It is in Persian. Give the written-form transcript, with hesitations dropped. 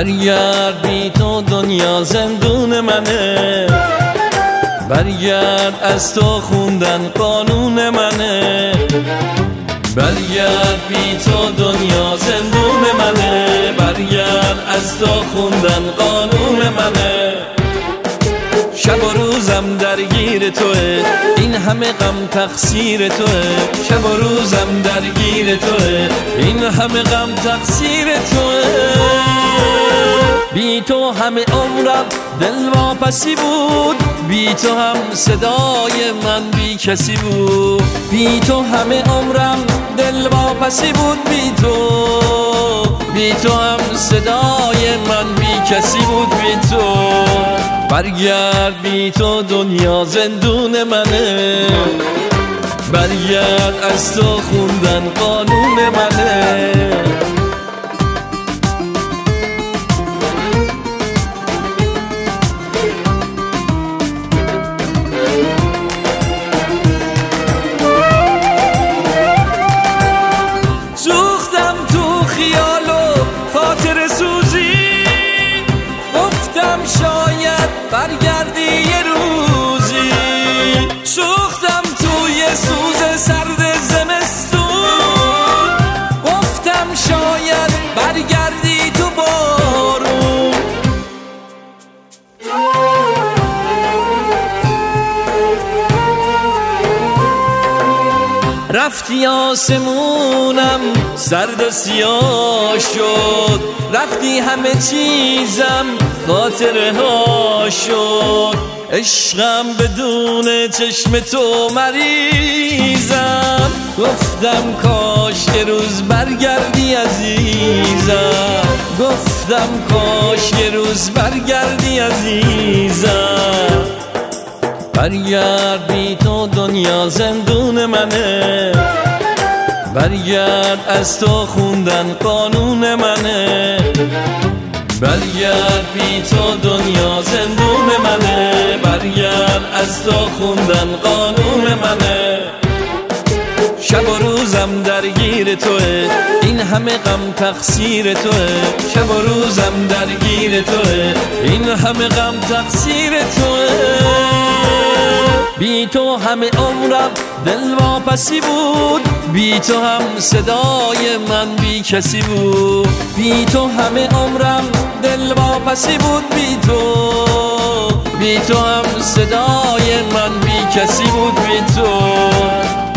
برگرد بی تو دنیا زندون منه، برگرد از تو خوندن قانون منه. برگرد بی تو دنیا زندون منه، برگرد از تو خوندن قانون منه. شب و روزم درگیر توه، این همه غم تقصیر توه. شب و روزم درگیر توه، این همه غم تقصیر توه. بی تو همه عمرم دل واپسی بود، بی تو هم صدای من بی کسی بود. بی تو همه عمرم دل واپسی بود، بی تو هم صدای من بی کسی بود. بی تو برگرد، بی تو دنیا زندون منه، برگرد از تو خوندن قانون منه. سوختم تو خیال و خاطر سوزی، گفتم شاید برگردی یه روزی. سوختم توی سوز سرد زمستون، گفتم شاید برگردی تو بارون. رفتی آسمونم سرد و سیاه شد، رفتی همه چیزم خاطره ها شد. عشقم بدون چشم تو مریضم، گفتم کاش یه روز برگردی عزیزم، گفتم کاش یه روز برگردی عزیزم. برگرد، بی تو دنیا زندون منه، برگرد از تو خوندن قانون منه. برگرد، بی تو دنیا زندون منه، برگرد از تو خوندن قانون منه. شب و روزم درگیر توه، این همه غم تقصیر توه. شب و روزم درگیر توه، این همه غم تقصیر توه. بی تو همه عمرم دل واپسی بود، بی تو هم صدای من بی کسی بود. بی تو همه عمرم دل واپسی بود، بی تو هم صدای من بی کسی بود. بی تو